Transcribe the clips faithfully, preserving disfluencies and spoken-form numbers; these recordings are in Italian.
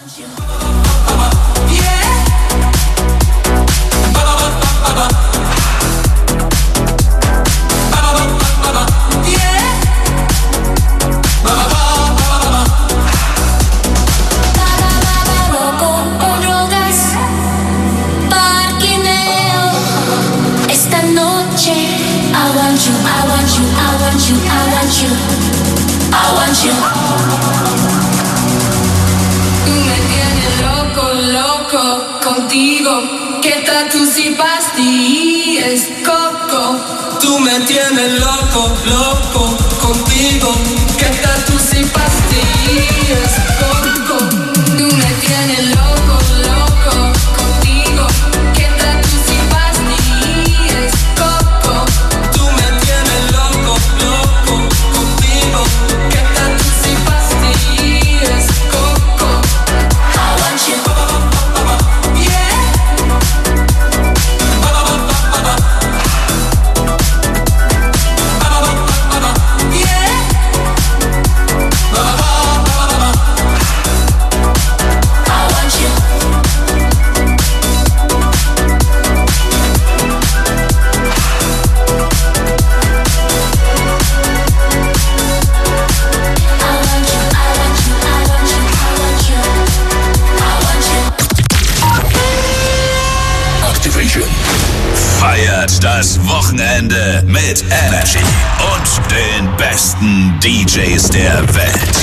Das Wochenende mit Energy und den besten D Js der Welt.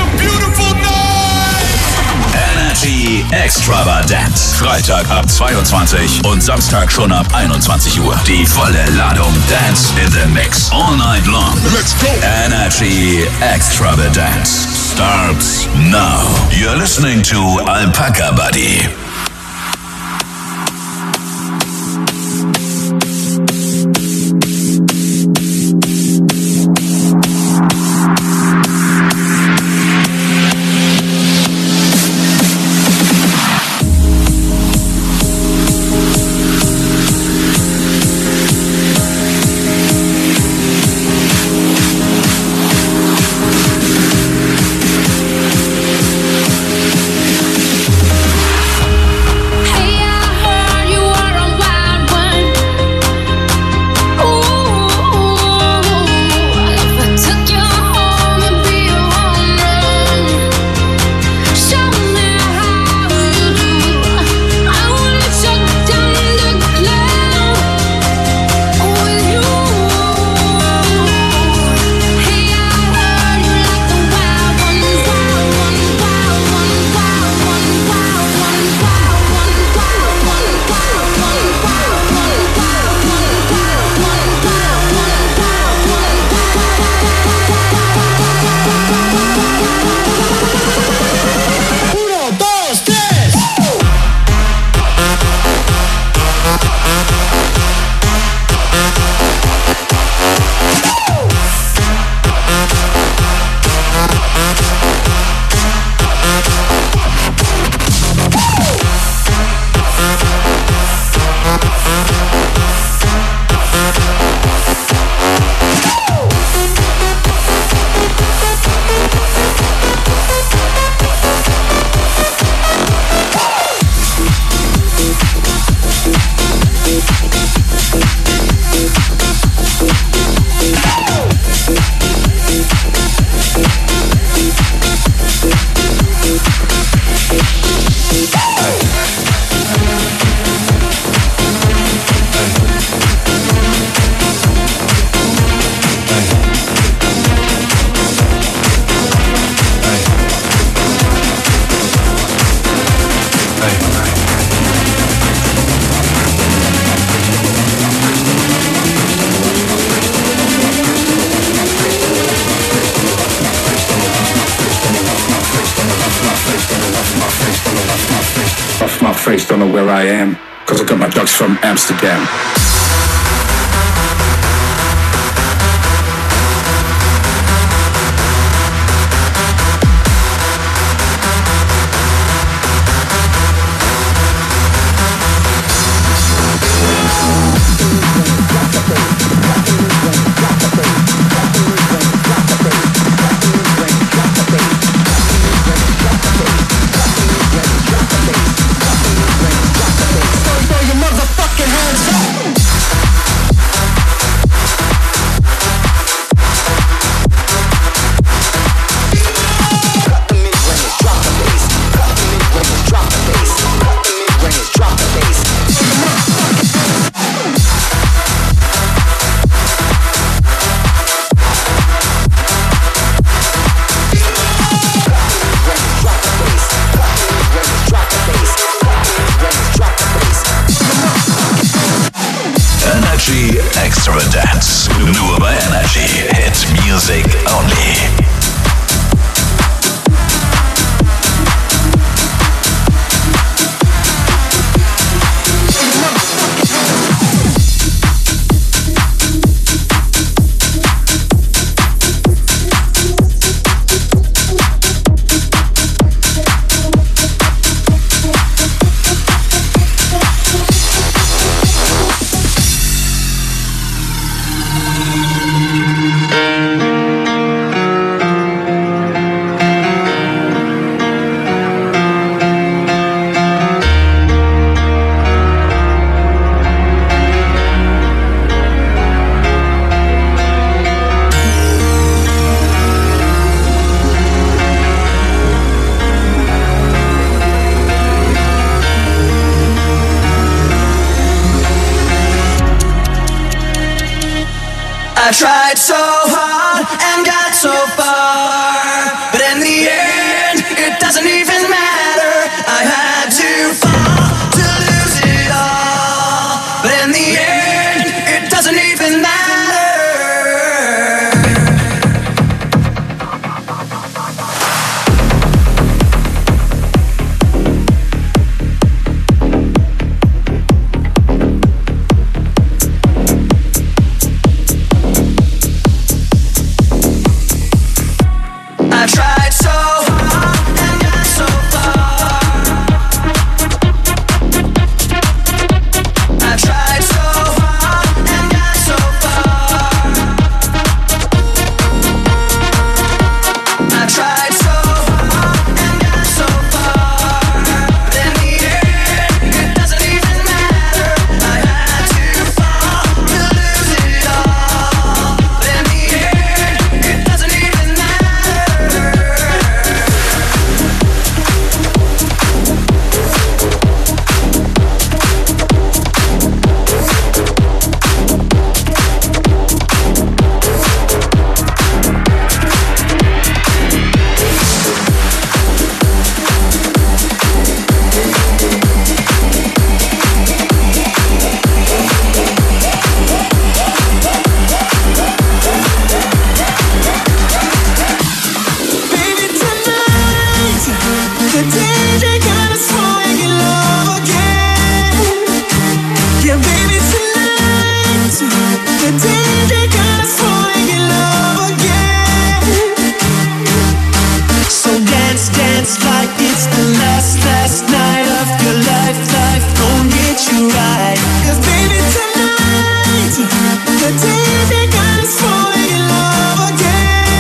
Energy Extravaganza. Freitag ab zweiundzwanzig und Samstag schon ab einundzwanzig Uhr. Die volle Ladung Dance in the Mix all night long. Let's go. Energy Extravaganza starts now. You're listening to Alpaca Buddy. Face, don't know where I am, cause I got my ducks from Amsterdam. Energy Extravagance. Nur bei Energy. Hit Music Only. I tried so hard and got so far, but in the end, it doesn't even matter. I had to fall to lose it all, but in the end, it doesn't even matter. I tried so hard and got so far. I tried so hard and got so far. I tried so hard and got so far. But in the end, it doesn't even matter. I had to fall to lose it all. But in the end, it doesn't even matter. Baby, tonight, the D J got us falling in love again. Yeah, baby, tonight, the D J got us falling in love again. So dance, dance like it's the last, last night of your life. Life don't get you right. 'Cause baby, tonight, the D J got us falling in love again.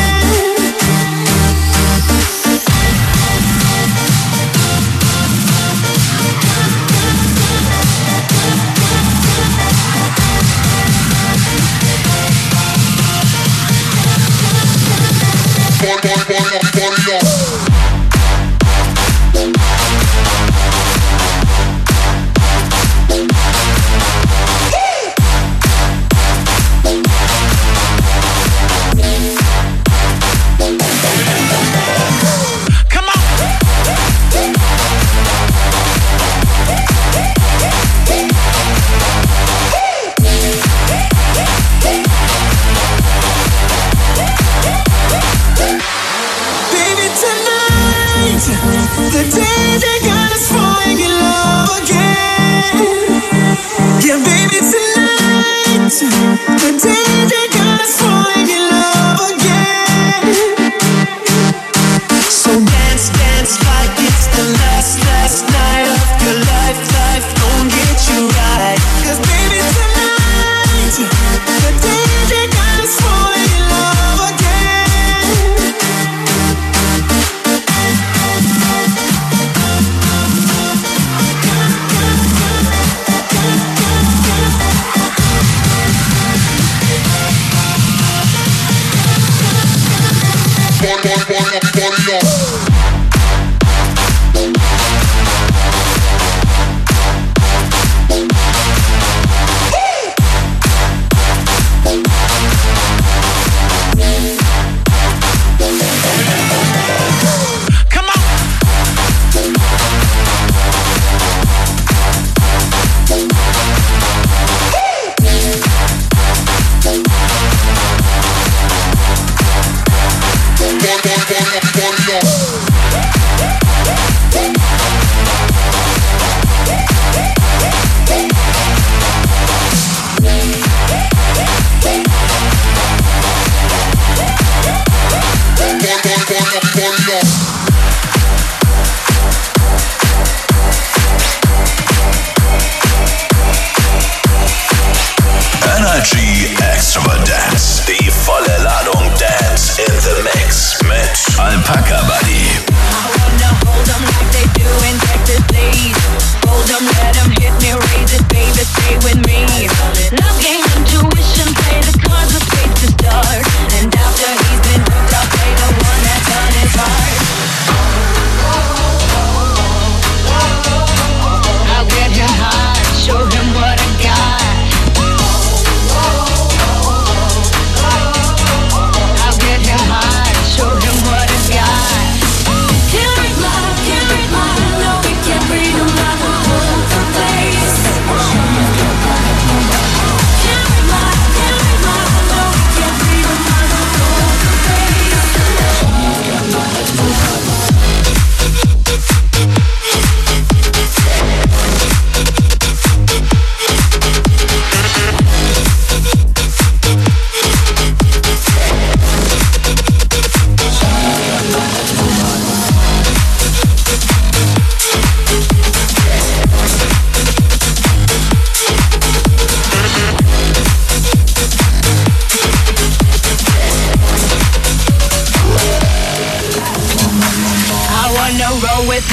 Party, party, party, party, party, Come on. Baby, tonight, the D J got us falling in love again. Yeah, baby, tonight, the D J got us falling in love again. So dance, dance like it's the last, last night of your life. Life don't get you right. 'Cause baby, tonight, the D J got us falling in love again. party, party, party, party, party,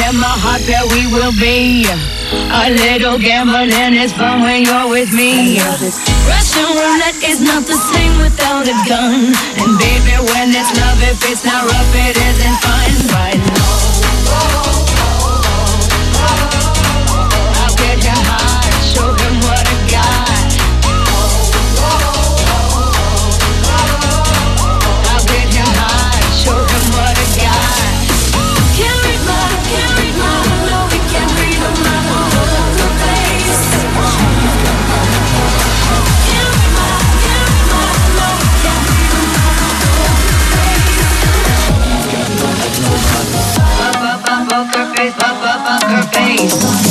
in my heart that we will be a little gambling, it's fun when you're with me. Russian roulette is not the same without a gun. And baby, when it's love, if it's not rough, it isn't fun. But no, I'll get him high, show him what I got. I'll get him high, show him what I got. Can't read my, can't read my, no, we can't read my mind. Poker face. Can't read my, can't read my, no, we can't read my mind. Poker face, poker face.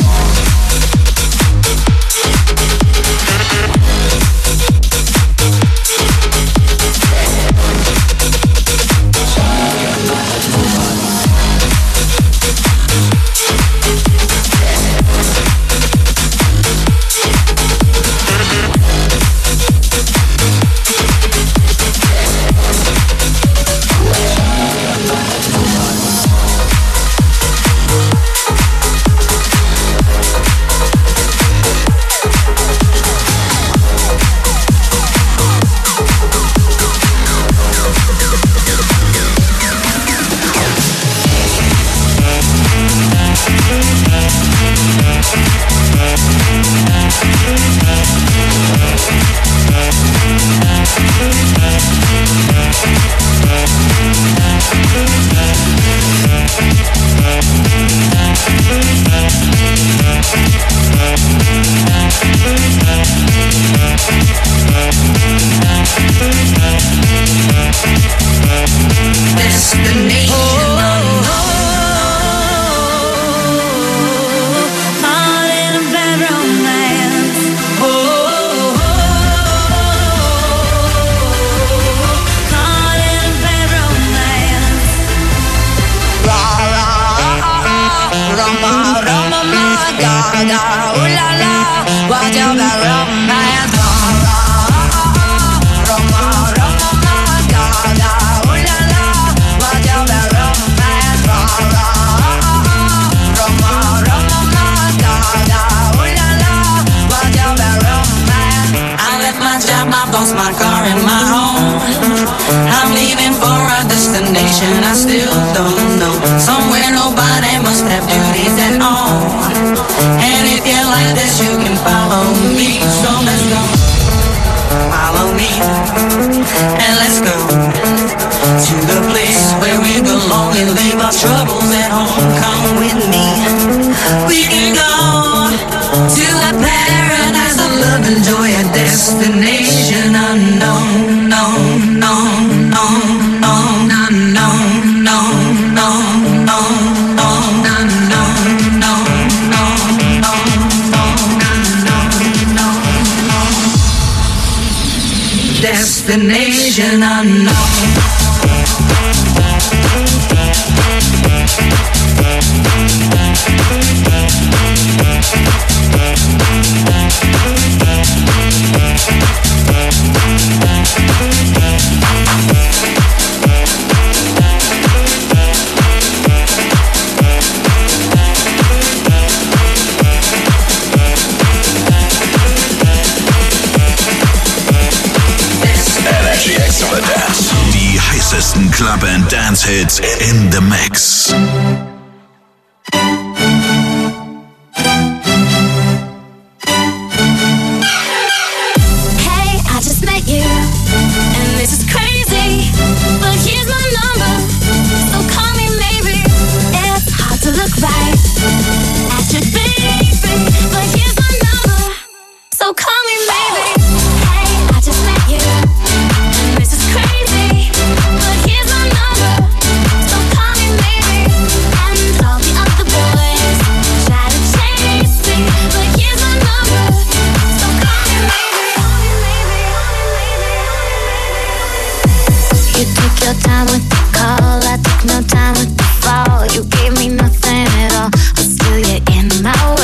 I still don't know. Somewhere nobody must have duties at all. And if you like this, you can follow me. So let's go. Follow me. And let's go to the place where we belong and leave our troubles at home. Come with me. We can go to a paradise of love and joy, a destination unknown. No, no, no, no, no, no, no, no, no, no, no, no, destination unknown. Die heißesten Club and Dance Hits in the Mix. Hey, I just met you, and this is crazy, but here's my number, so call me maybe. It's hard to look right at your baby, but here's my number, so call me maybe. Hey, I just met you. This is crazy, but here's my number, so call me maybe. And all the other boys try to chase me, but here's my number, so call me maybe. You took your time with the call, I took no time with the fall. You gave me nothing at all, but still you're in my way.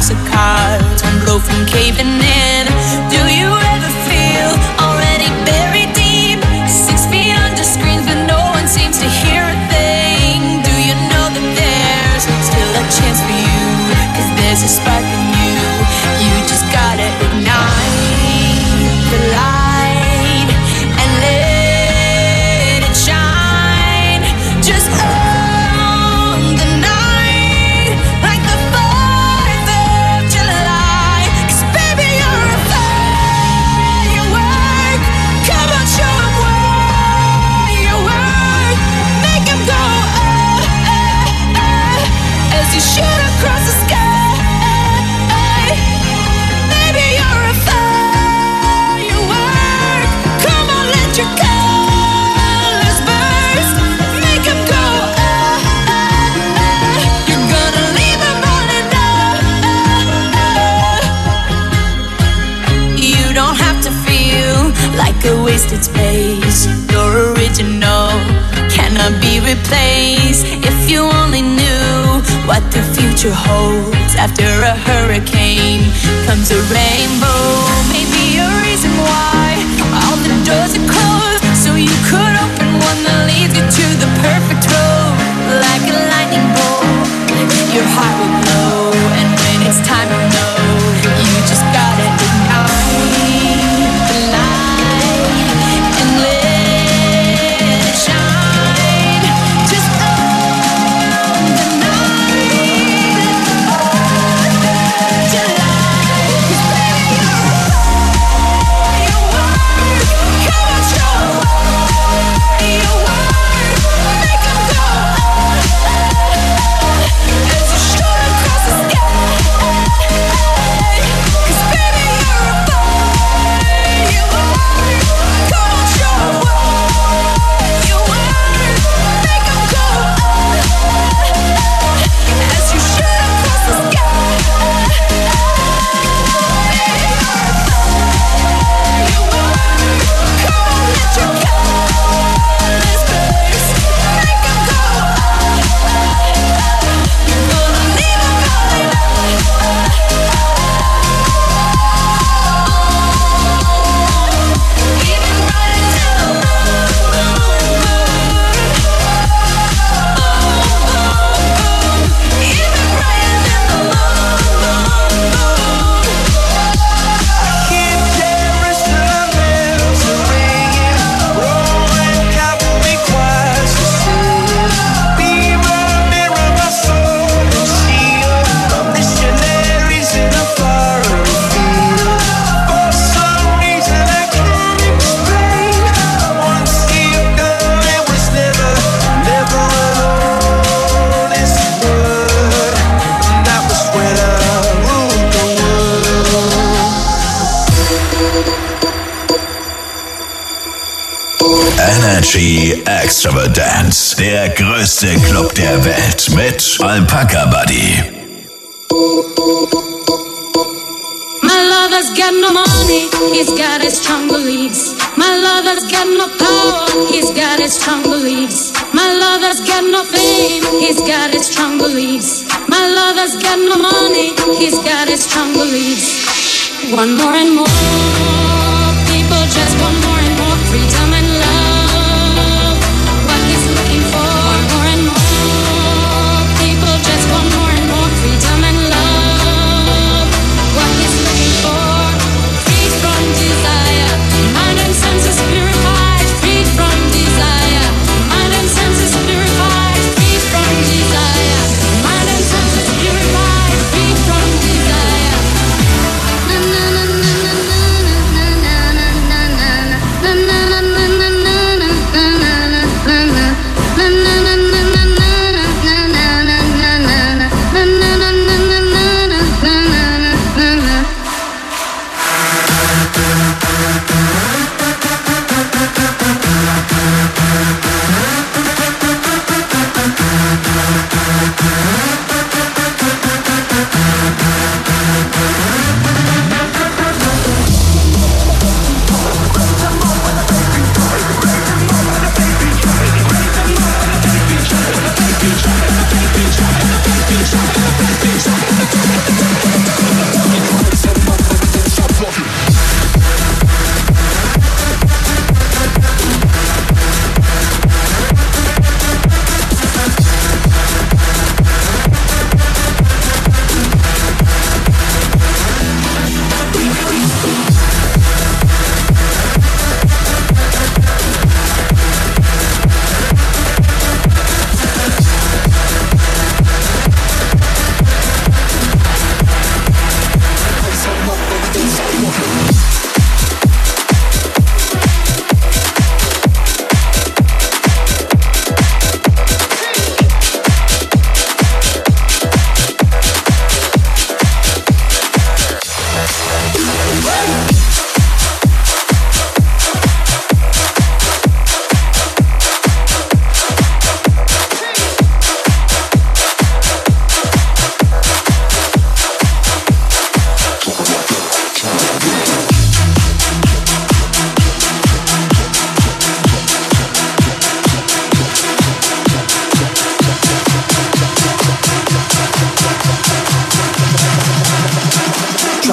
house of cards, one blow from caving in. Do you ever feel already buried deep, six feet under screens but no one seems to hear a thing? Do you know that there's still a chance for you, cause there's a spark in you, you just gotta ignite the light and let it shine. Just own the night like the fourth of July. Cause baby you're a firework. Come on, show 'em where you work. Make 'em go oh, oh, oh, as you shoot across the sky. Baby you're a firework. Come on, let your colors burst. Make 'em go oh, oh, oh. You're gonna leave 'em wanting oh, oh. You don't have to feel like a wasted space. You're original, cannot be replaced. If you only knew what the future holds. After a hurricane comes a rainbow. Maybe a reason why all the doors are closed, so you could open one that leads you to the perfect road. Like a lightning bolt, your heart will glow, and when it's time to know, you just gotta ignite the light and let it shine. Just own the night, fourth of July. 'Cause baby you're a firework. Come on, show 'em where you work. Make 'em go oh, oh, oh, as you shoot across the sky. 'Cause baby you're a firework. Come on, show 'em where you work. Make 'em go oh, oh, as you shoot across the sky. Energy Extravagance, der größte Club der Welt mit Alpaca Buddy. My lover's got no money, he's got his strong beliefs. My lover's got no power, he's got his strong beliefs. My lover's got no fame, he's got his strong beliefs. My lover's got no money, he's got his strong beliefs. One more and more people just want more and more freedom and love. What he's looking for. One more and more people just want more and more freedom and love. What he's looking for. Freed from desire, mind and senses purified. Freed from desire, mind and senses purified. Freed from desire, mind and senses purified. Freed from desire. Na na na na na na.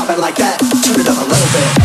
Drop it like that, turn it up a little bit.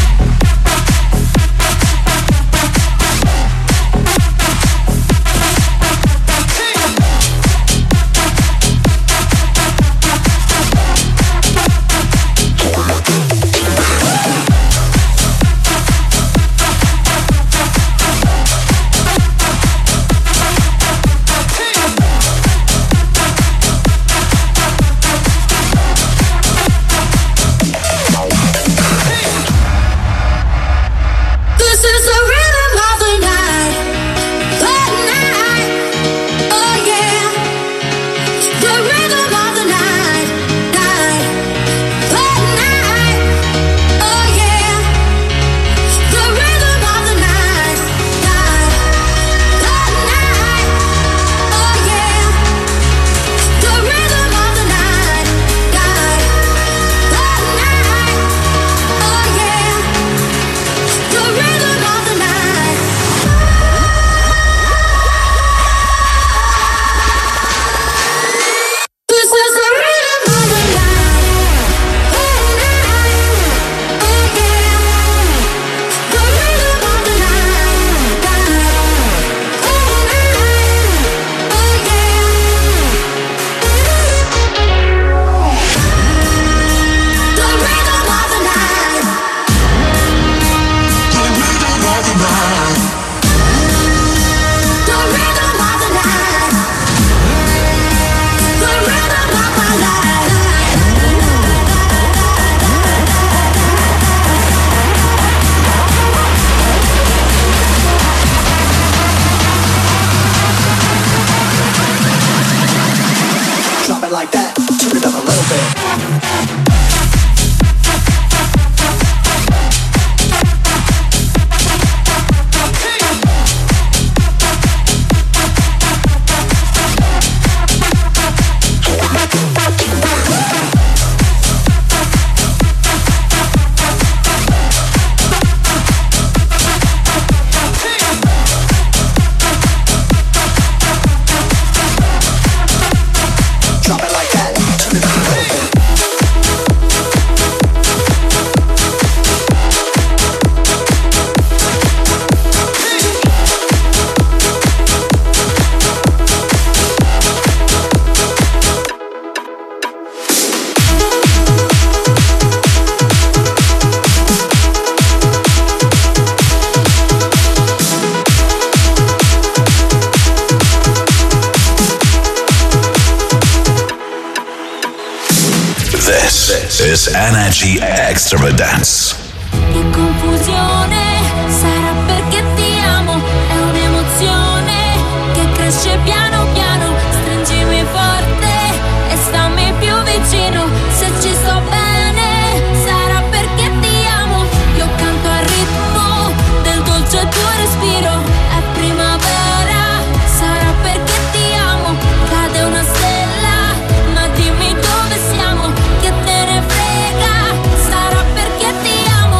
Like that, turn it up a little bit. Drop it like that, turn it up a little bit. This is Energy Extravagance. Che confusione, sarà perché ti amo, è un'emozione che cresce piano piano, stringimi forte e stammi più vicino, se ci sto bene, sarà perché ti amo, io canto al ritmo del dolce tuo respiro, è primavera, sarà perché ti amo, cade una stella, ma dimmi dove siamo, che te ne frega, sarà perché ti amo.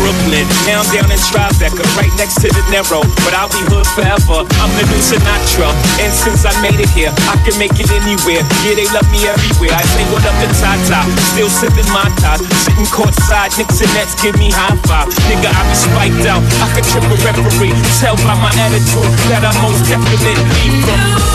Brooklyn. Now I'm down in Tribeca, right next to the Narrow. But I'll be hood forever. I'm the new Sinatra. And since I made it here, I can make it anywhere. Yeah, they love me everywhere. I say what up to Tata. Still sipping my top. Sitting courtside, Knicks and Nets give me high five. Nigga, I be spiked out. I could trip a referee. Tell by my attitude that I most definitely from.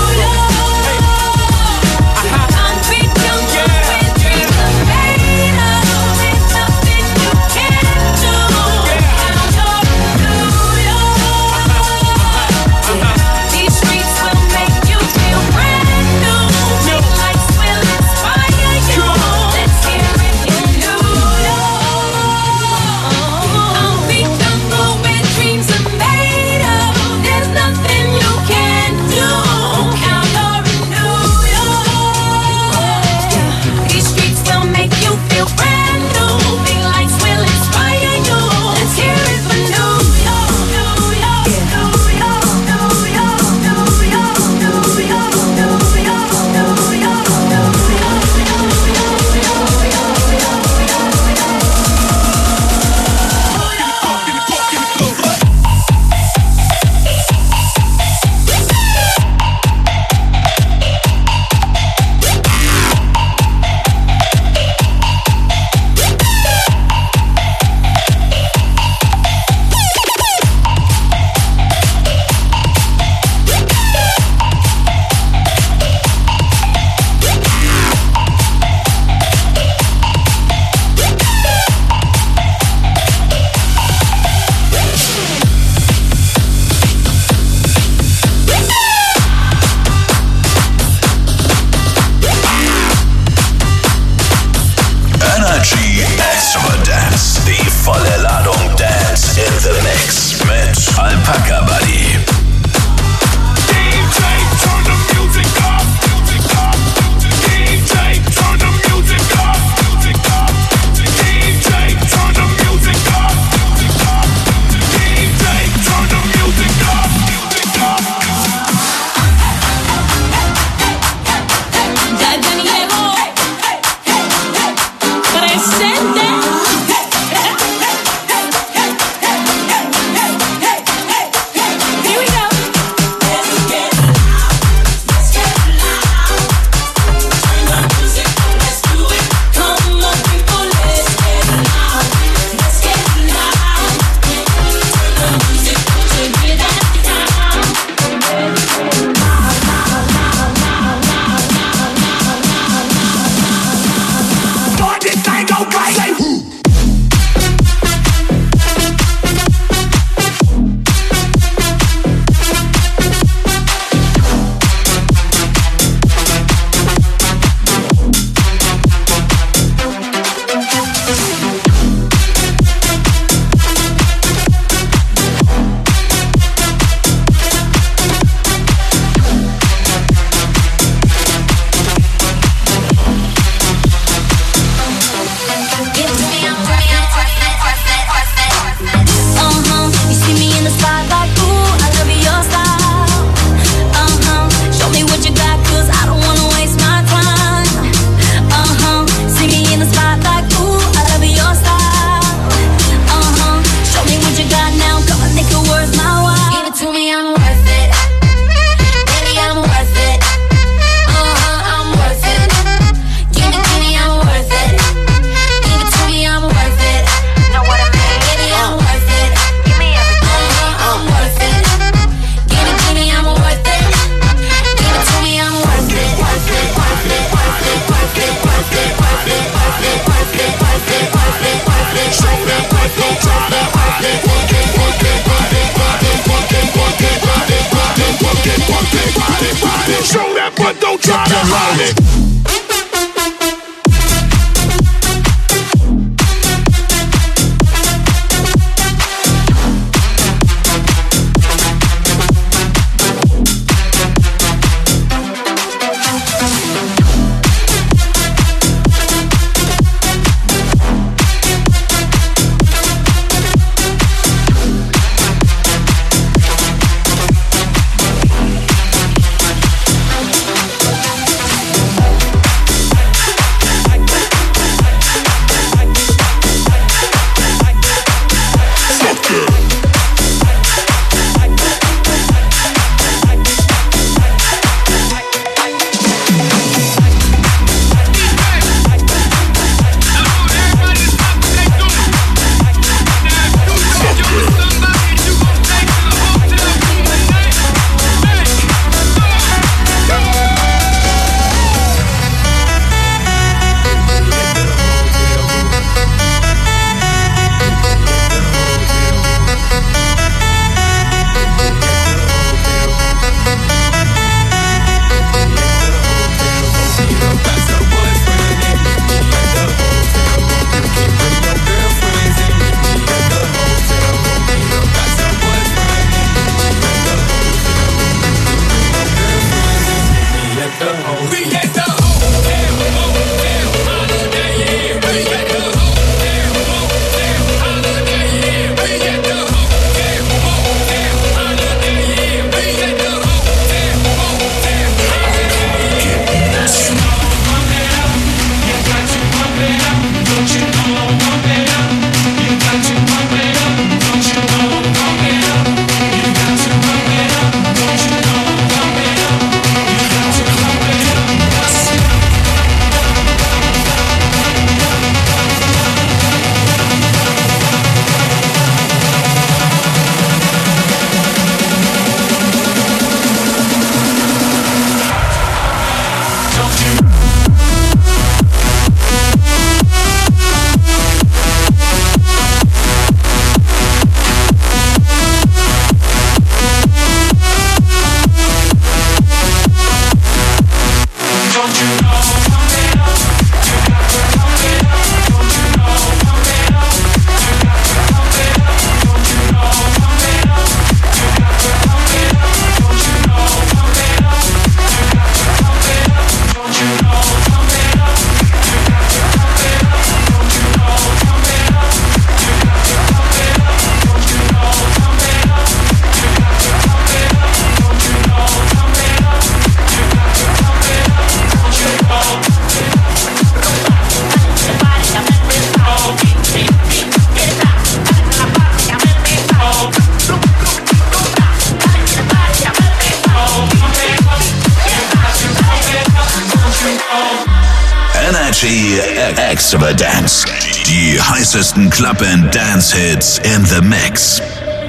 Energy Extravagance. Die heißesten Club and Dance Hits in the Mix.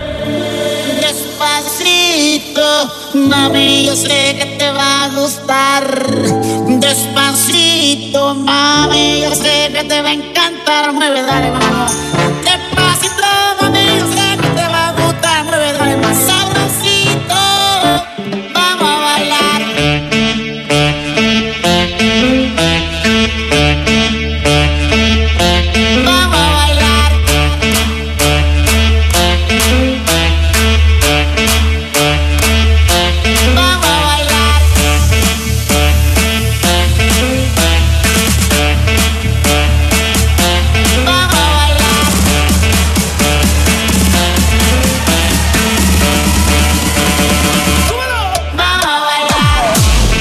Despacito, mami, yo sé que te va a gustar. Despacito, mami, yo sé que te va a encantar. Mueve, dale, vamos. Despacito, mami, yo sé que te va a gustar. Mueve, dale, más sabrosito. Vamos a bailar. Vamos a bailar. Vamos a bailar. Vamos a bailar. Vamos a bailar.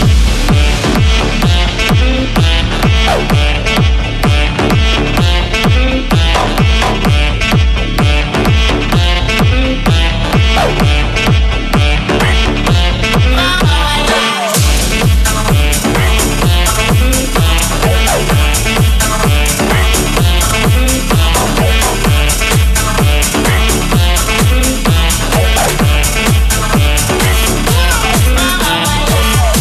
Vamos a bailar. Vamos a bailar.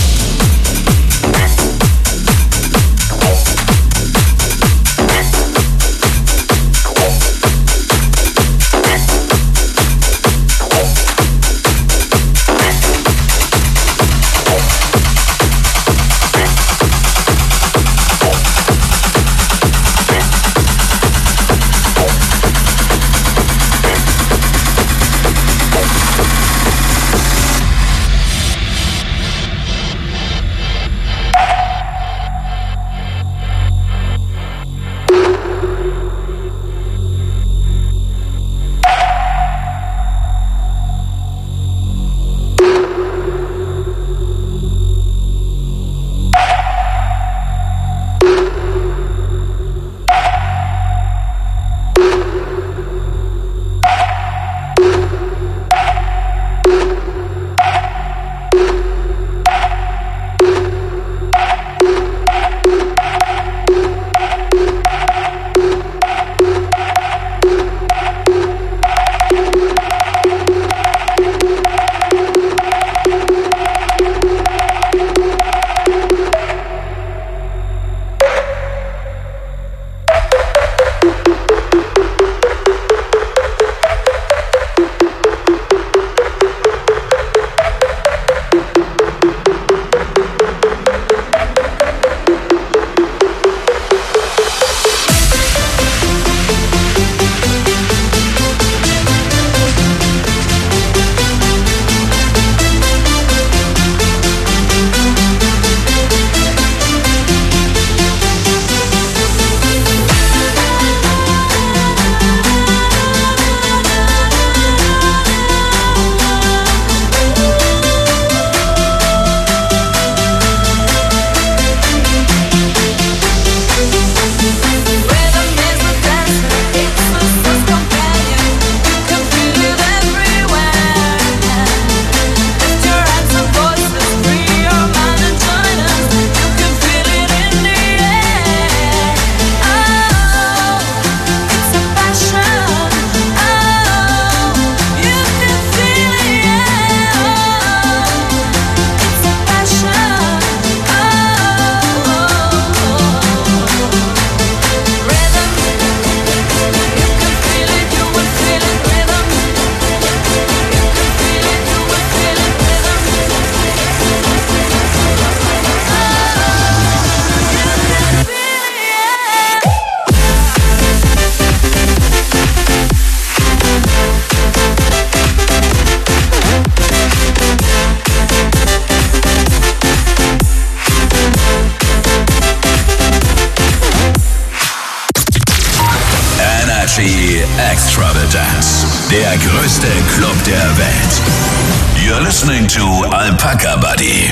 Extravagance, der größte Club der Welt. You're listening to Alpaca Buddy.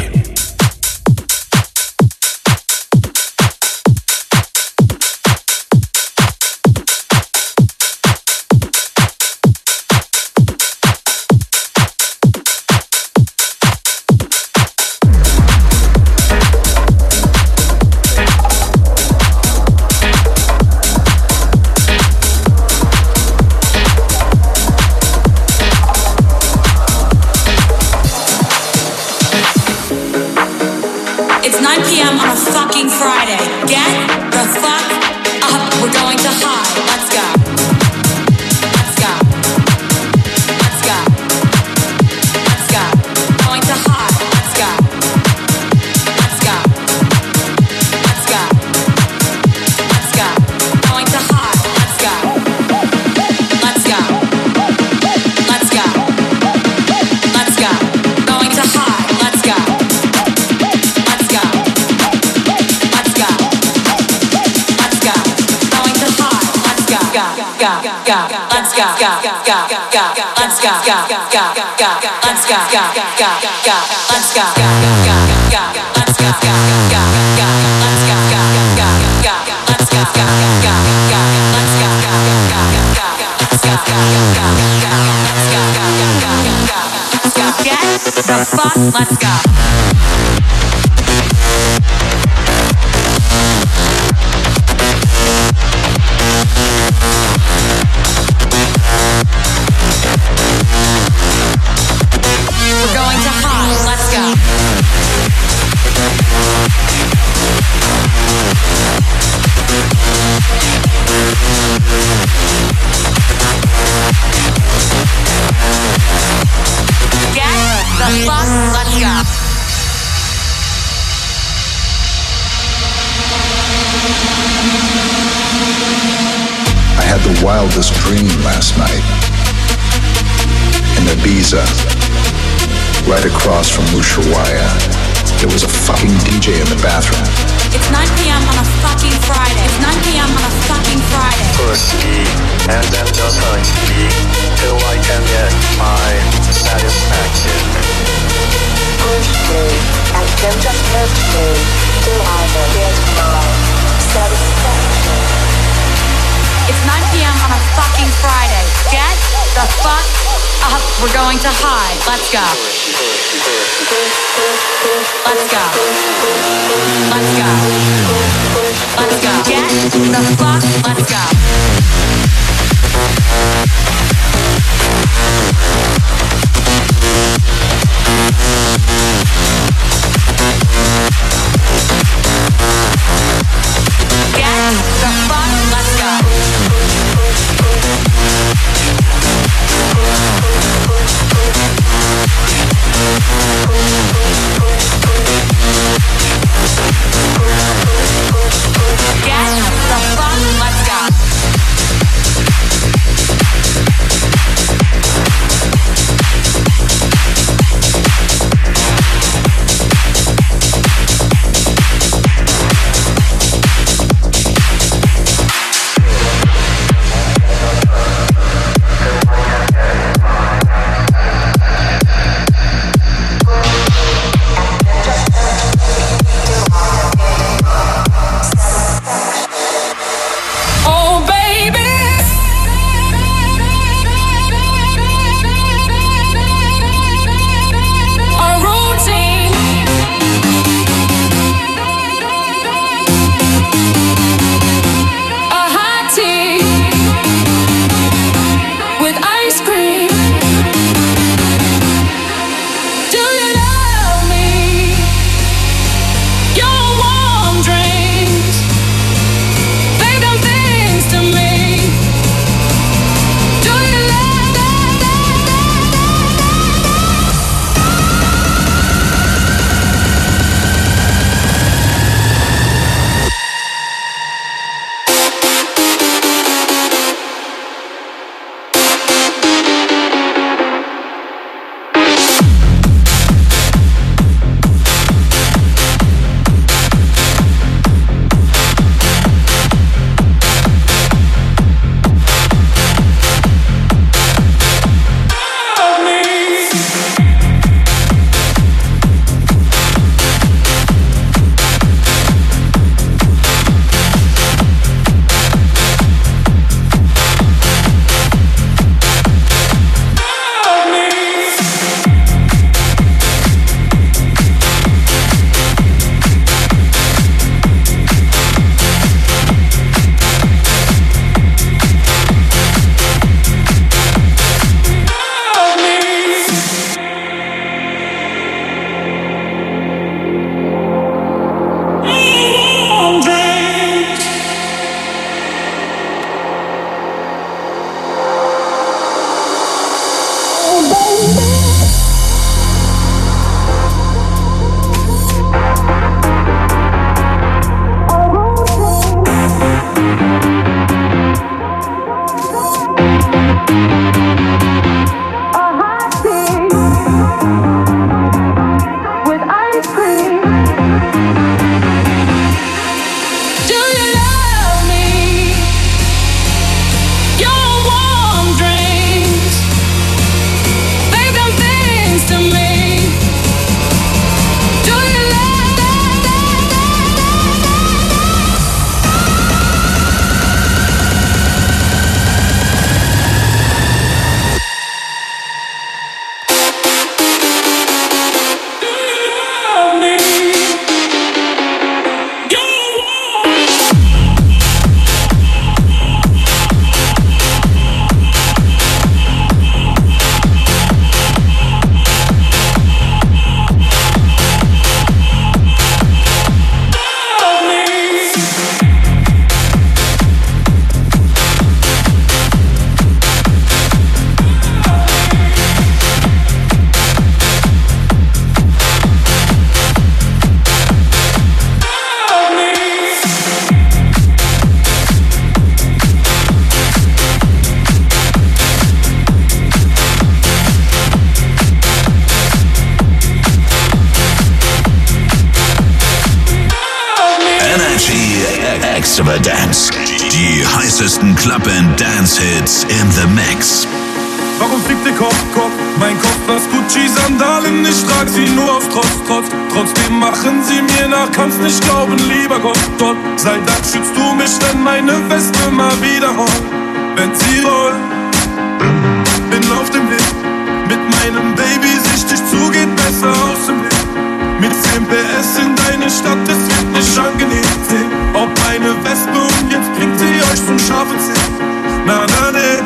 Friday. Get the fuck up. We're going to high. Let's go. Let's go. Let's go. Let's go. Going to high. Let's go. Let's go. Let's go. Let's go. Going to high. Let's go. Let's go. Let's go. Let's go. Going to high. Let's go. Let's go. Let's go. Let's go. Going to high. Let's go. Go. Go. Go. Let's go. Go. Go. Go. Let's go. Go. Go. Go. Let's go. Go. Go. Go. Let's go. Go. Go. Go. Let's go. Go. Go. Go. Let's go. Go. Go. Go. Let's go. Go. Go. Go. Let's go. Go. Go. Go. Let's go. Go. Go. Go. Let's go. Go. Go. Go. Let's go. Get the fuck. Let's go. We're going to high. Let's go. Get the fuck. Let's go. I had the wildest dream last night. In Ibiza, right across from Ushuaia, there was a fucking D J in the bathroom. It's nine p.m. on a fucking Friday. It's nine p.m. on a fucking Friday. Push me, and then just touch me, till I can get my satisfaction. Push me, and then just touch me, till I can get my satisfaction. It's nine p.m. on a fucking Friday. Get the fuck up. We're going to high. Let's go. Let's go. Let's go. Let's go. Get the fuck. Let's go. Get the fuck. Let's go. Get the fuck. Let's go. Extravagance. Die heißesten Club- and Dance-Hits in the Mix. Warum fliegt der Kopf, Kopf? Mein Kopf, das Gucci-Sandalen, ich trag sie nur aus Trotz, Trotz. Trotzdem machen sie mir nach, kannst nicht glauben, lieber Gott, Gott. Sei Dank schützt du mich, wenn meine Wespe mal wieder rollt. Wenn sie rollt, bin auf dem Weg. Mit meinem Baby sichtig zu, geht besser aus dem Weg. Mit zehn P S in deine Stadt, es wird nicht angenehm. Sehen, ob meine Wespe und jetzt bringt sie euch zum scharfen Zeh. Na, na, ne.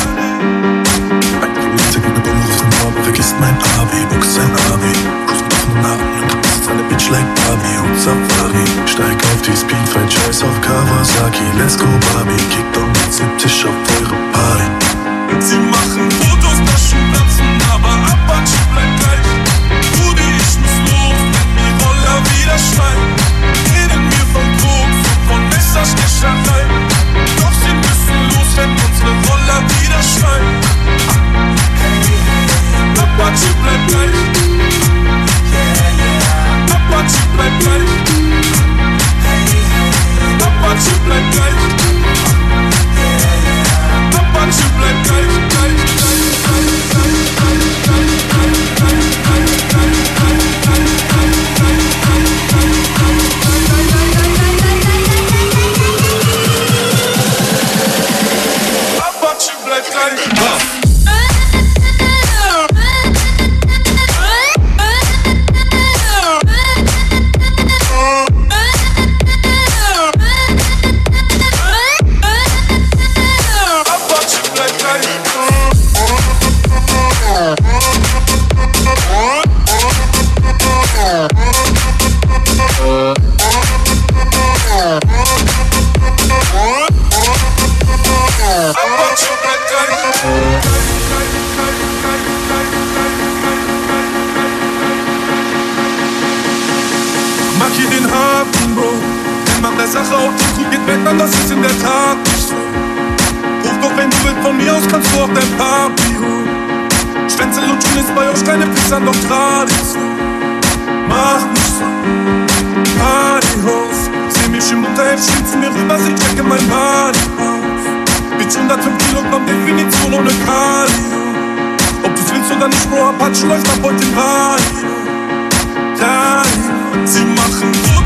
Vergisst mein Abi, box sein Abi. Kuss mit offenen Armen und du bist eine Bitch like Barbie und Safari. Steig auf die Speedfight, scheiß auf Kawasaki. Let's go Barbie, kick down mit siebzig auf eure Party. Sie machen Fotos, Taschen platzen, aber Apache bleibt gleich. Rudi, ich muss los, wenn die Roller wieder schreien. Reden wir vom Koks und von Messerstechereien. Doch sie müssen los, wenn unsere Roller wieder schreien. Apache bleibt gleich. Yeah, yeah. Apache bleibt gleich. Apache bleibt gleich. Yeah, yeah. Apache bleibt gleich, gleich, gleich, gleich, gleich, gleich, gleich, gleich, gleich, Apache bleibt gleich. Markier den Hafen, Bro. Denn man der Sache auf den Zug geht weg, dann das ist in der Tat nicht so. Ruf doch, wenn du willst, von mir aus kannst du auch dein Papi holen. Schwänze lutschen ist bei euch keine Pizza, doch Tradition. Mach nicht so, Partyhaus. Seh mich im Unterhemd, schwitzt mir rüber, sie checke mein Partyhaus. Bitch, hundertfünf Kilogramm Definition ohne Cardio. Ob du's willst oder nicht, Bro, Apache läuft ab heute im Radio. Ja, sie machen